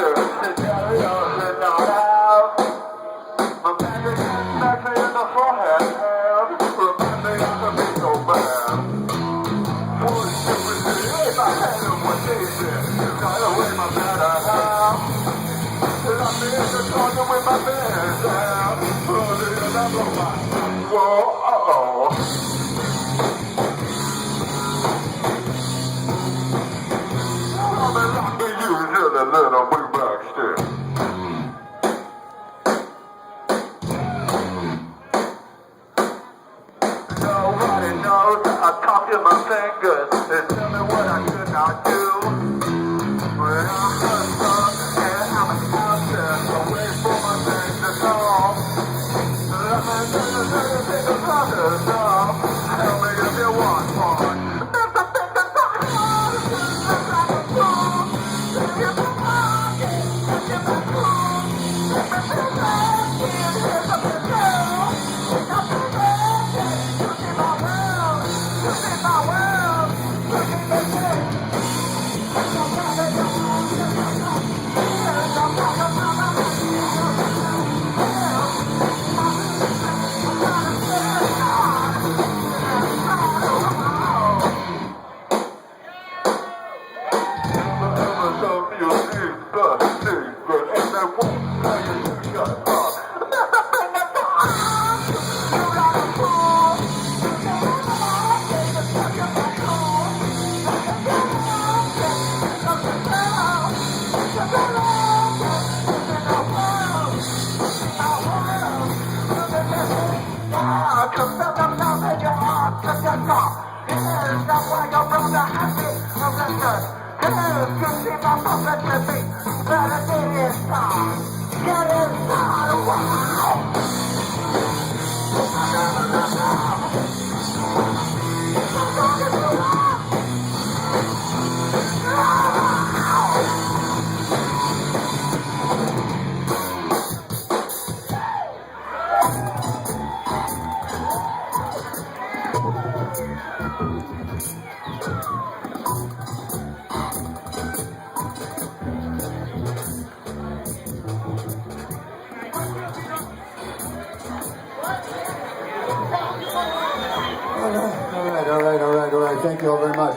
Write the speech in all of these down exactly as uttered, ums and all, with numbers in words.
Thank you all very much.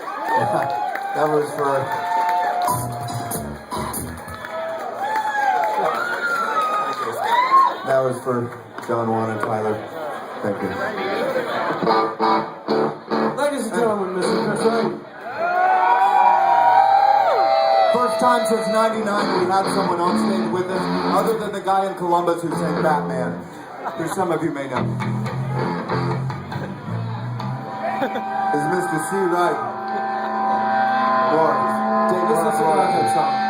That was for... That was for John, Juan, and Tyler. Thank you. Ladies and gentlemen, Mister Chris Wright. First time since ninety-nine we had someone on stage with us, other than the guy in Columbus who sang Batman, who some of you may know. Is Mister C. Wright. Lawrence. This is a song.